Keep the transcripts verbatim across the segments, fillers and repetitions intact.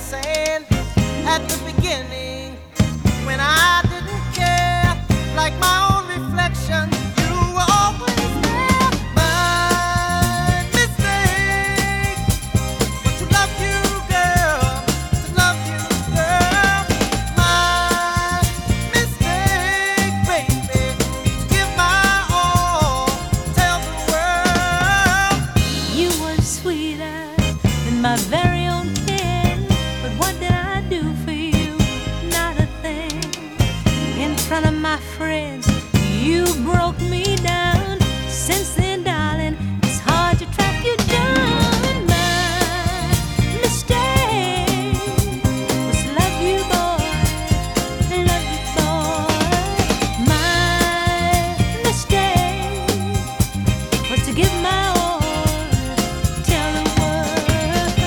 saying at the beginning when I didn't care, like my own reflection, you were always there. My mistake was to love you, girl, to love you, girl. My mistake, baby, to give my all, tell the world. You were sweeter than my very own kin, but what did I do for you? Not a thing. In front of my friends, you broke me down. Since then, darling, it's hard to track you down. My mistake was to love you, boy, love you, boy. My mistake was to give my all, tell the world.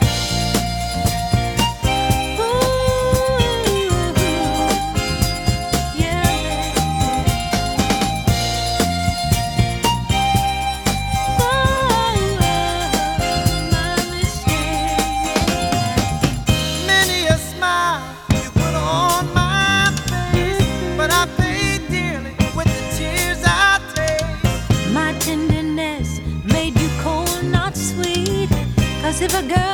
Ooh, yeah. Oh, my mistake. Many a smile you put on my face, but I paid dearly with the tears I taste. My tenderness made you cold, not sweet. 'Cause if a girl